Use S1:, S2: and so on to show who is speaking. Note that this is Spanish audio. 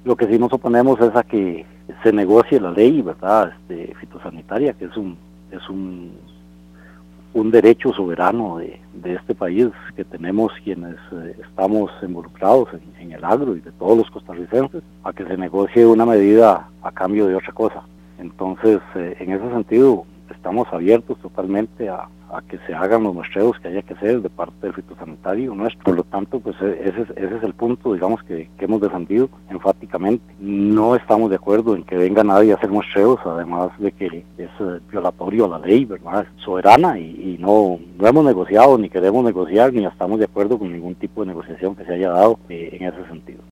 S1: Lo que sí nos oponemos es a que se negocie la ley, ¿verdad? Fitosanitaria, que es un derecho soberano de este país que tenemos quienes estamos involucrados en el agro y de todos los costarricenses, a que se negocie una medida a cambio de otra cosa. Entonces, en ese sentido, estamos abiertos totalmente a que se hagan los muestreos que haya que hacer de parte del fitosanitario nuestro. Por lo tanto, pues ese es el punto, digamos, que hemos defendido enfáticamente. No estamos de acuerdo en que venga nadie a hacer muestreos, además de que es violatorio a la ley, ¿verdad? Es soberana y no hemos negociado, ni queremos negociar, ni estamos de acuerdo con ningún tipo de negociación que se haya dado en ese sentido.